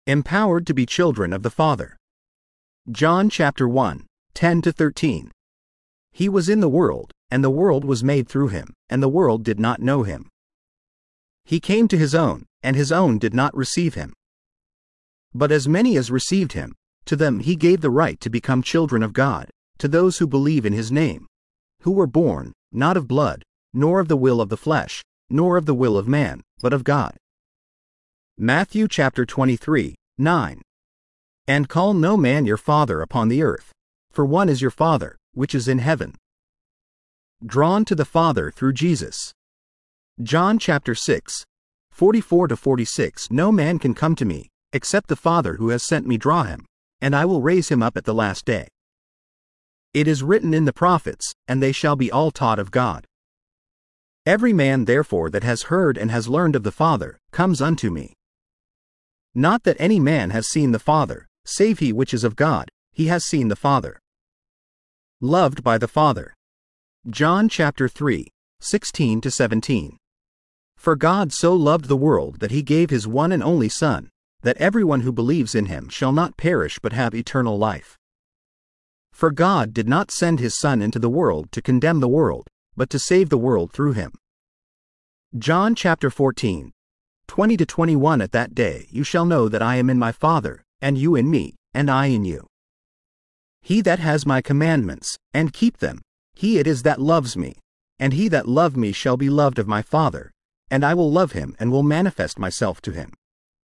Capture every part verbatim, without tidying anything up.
Empowered to be children of the Father. John chapter one, ten to thirteen. He was in the world, and the world was made through him, and the world did not know him. He came to his own, and his own did not receive him. But as many as received him, to them he gave the right to become children of God, to those who believe in his name, who were born, not of blood, nor of the will of the flesh, nor of the will of man, but of God. Matthew chapter twenty-three, nine. And call no man your father upon the earth, for one is your Father, which is in heaven. Drawn to the Father through Jesus. John chapter six, forty-four to forty-six. No man can come to me, except the Father who has sent me draw him, and I will raise him up at the last day. It is written in the prophets, and they shall be all taught of God. Every man therefore that has heard and has learned of the Father, comes unto me. Not that any man has seen the Father, save he which is of God, he has seen the Father. Loved by the Father. John chapter three, sixteen to seventeen. For God so loved the world that he gave his one and only Son, that everyone who believes in him shall not perish but have eternal life. For God did not send his Son into the world to condemn the world, but to save the world through him. John chapter fourteen, twenty to twenty-one. At that day you shall know that I am in my Father, and you in me, and I in you. He that has my commandments, and keep them, he it is that loves me, and he that loved me shall be loved of my Father, and I will love him and will manifest myself to him.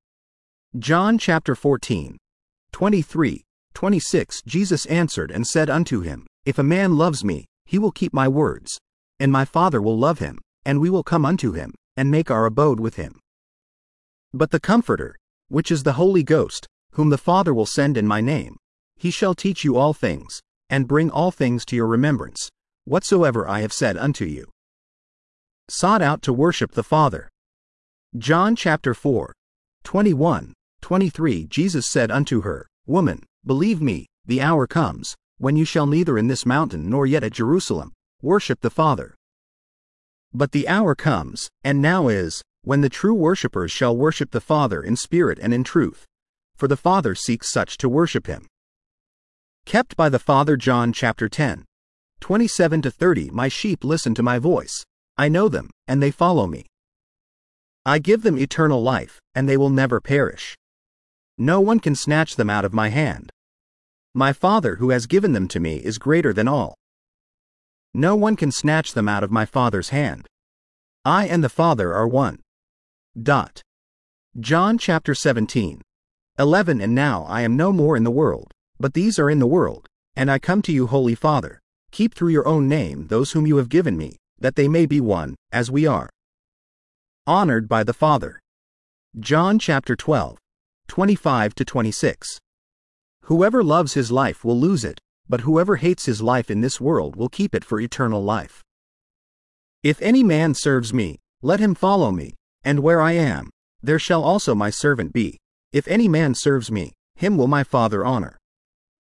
John chapter fourteen, twenty-three, twenty-six. Jesus answered and said unto him, If a man loves me, he will keep my words, and my Father will love him, and we will come unto him, and make our abode with him. But the Comforter, which is the Holy Ghost, whom the Father will send in my name, he shall teach you all things, and bring all things to your remembrance, whatsoever I have said unto you. Sought out to worship the Father. John chapter four, twenty-one, twenty-three. Jesus said unto her, Woman, believe me, the hour comes, when you shall neither in this mountain nor yet at Jerusalem worship the Father. But the hour comes, and now is, when the true worshippers shall worship the Father in spirit and in truth, for the Father seeks such to worship him. Kept by the Father. John chapter ten, twenty-seven to thirty. My sheep listen to my voice, I know them, and they follow me. I give them eternal life, and they will never perish. No one can snatch them out of my hand. My Father who has given them to me is greater than all. No one can snatch them out of my Father's hand. I and the Father are one. Dot. John chapter seventeen, eleven. And now I am no more in the world, but these are in the world, and I come to you, Holy Father, keep through your own name those whom you have given me, that they may be one, as we are. Honored by the Father. John chapter twelve, twenty-five to twenty-six. Whoever loves his life will lose it, but whoever hates his life in this world will keep it for eternal life. If any man serves me, let him follow me, and where I am, there shall also my servant be. If any man serves me, him will my Father honor.